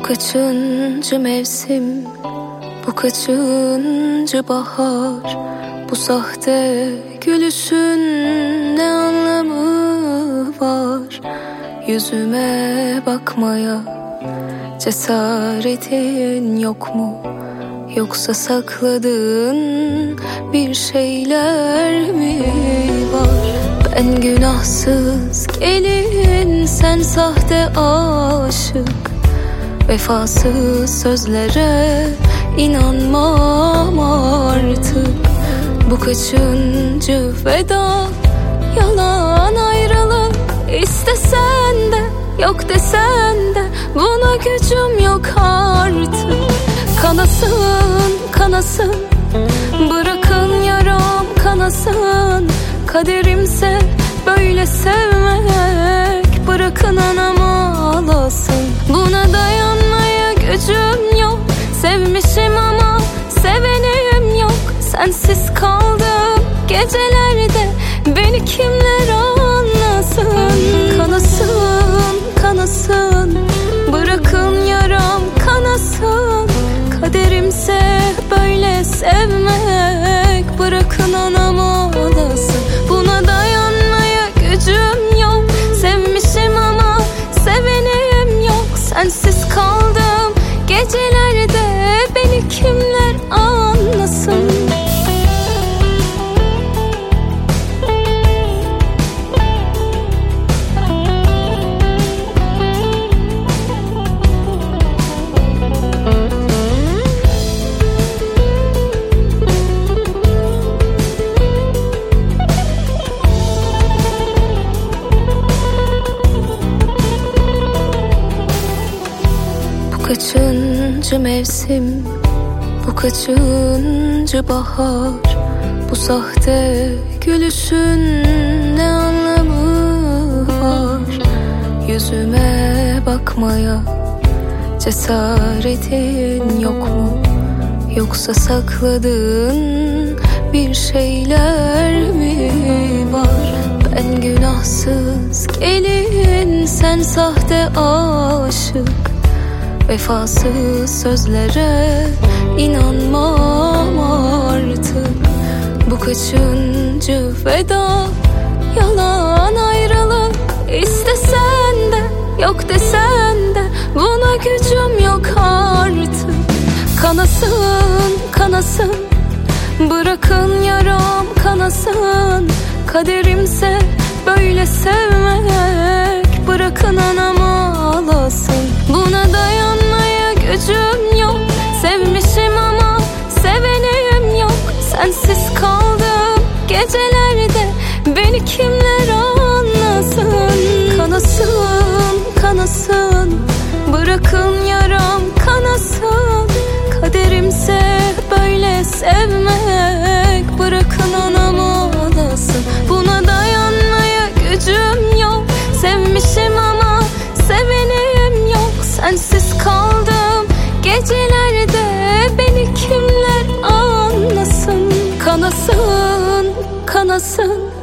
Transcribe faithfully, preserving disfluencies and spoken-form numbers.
kaçıncı mevsim, bu kaçıncı bahar, bu sahte gülüşün ne anlamı var? Yüzüme bakmaya cesaretin yok mu? Yoksa sakladığın bir şeyler mi var? Ben günahsız gelin, sen sahte aşık. Vefasız sözlere inanmam artık. Bu kaçıncı veda, yalan ayrılık. İstesen de yok desen de buna gücüm yok artık. Kanasın kanasın, bırakın yaram kanasın. Kaderimse böyle sevmek, bırakın anam ağlasın. Buna dayanmaya gücüm yok, sevmişim ama sevenim yok. Sensiz kaldım gecelerde, beni kimler anlasın? Kanasın kanasın, bırakın yaram kanasın. Kaderimse böyle sevmek, bırakın anam ağlasın. Buna dayanmaya gücüm yok, sevmişim ama sevenim yok. Sensiz kaldım gecelerde, beni kimler anlasın? Kaçıncı mevsim, bu kaçıncı bahar, bu sahte gülüşün ne anlamı var? Yüzüme bakmaya cesaretin yok mu? Yoksa sakladığın bir şeyler mi var? Ben günahsız gelin, sen sahte aşık. Vefasız sözlere inanmam artık. Bu kaçıncı veda, yalan ayrılık. İstesen de yok desen de buna gücüm yok artık. Kanasın kanasın, bırakın yaram kanasın. Kaderimse böyle sevmek, bırakın anam ağlasın. Buna dayanmaya gücüm yok, sevmişim ama sevenim yok. Sensiz kaldım gecelerde, beni kimler anlasın? Kanasın kanasın, bırakın yaram kanasın. Kaderimse böyle sevmek, bırakın anam ağlasın. Buna dayanmaya gücüm yok, sevmişim ama sevenim yok. Sensiz kaldım gecelerde, beni kimler anlasın? Kanasın kanasın,